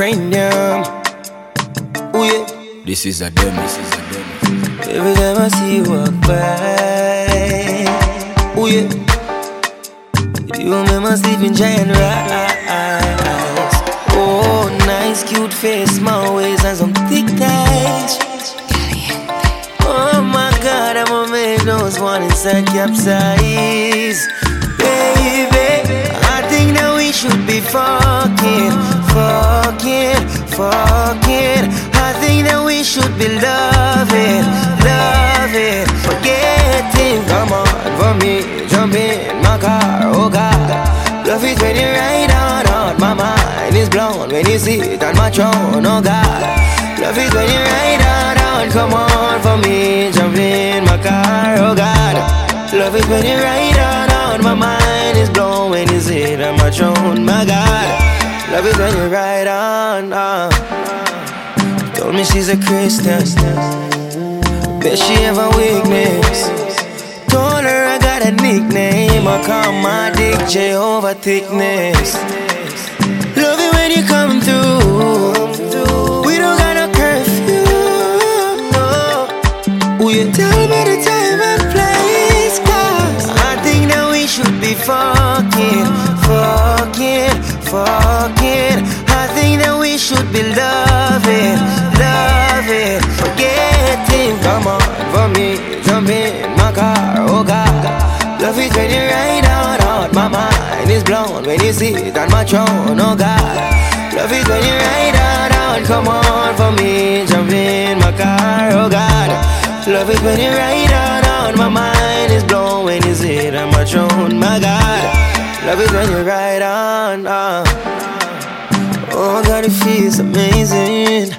cranium. Ooh yeah, This is a demo. every time I see you walk by. Ooh yeah, you make my sleeping giant rise. Oh, nice cute face, small waist and some thick thighs. Oh my God, I'ma make those one inside capsize. Baby, I think that we should be fucking. I think that we should be loving. Forgetting, come on for me, jump in my car, oh God. Love it when you ride on, my mind is blown when you sit on my throne, oh God. Love it when you ride on, come on for me, jump in my car, oh God. Love it when you ride on, my mind is blown when you sit on my throne, my God. Love it when you ride on. Told me she's a Christian, bet she have a weakness. Told her I got a nickname, I call my dick Jehovah Thickness. Love it when you come through. We don't got no curfew, no. Will you tell me the time and place? 'Cause I think that we should be fucking. I think that we should be loving. Forgetting, come on for me, jump in my car, oh God. Love it when you ride on, my mind is blown when you sit on my throne, oh God. Love it when you ride on, come on for me, jump in my car, oh God. Love it when you ride on, my mind is blown when you sit on my throne, my God. Love it when you ride on. Oh God, it feels amazing.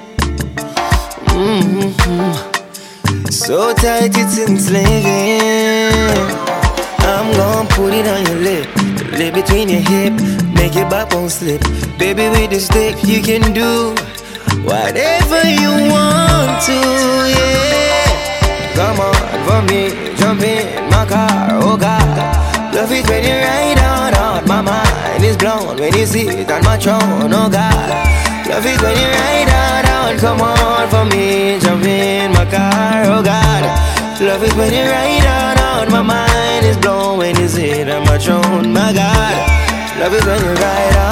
So tight it's enslaving. I'm gonna put it on your lip between your hip, make your back won't slip. Baby, with this stick you can do whatever you want to, yeah. Come on for me, jump in my car, oh God. Love it when you ride on, my mind is blown when you sit on my throne, oh God. Love it when you ride on, come on for me, jump in my car, oh God. Love it when you ride on, my mind is blown when you sit on my throne, my God. Love it when you ride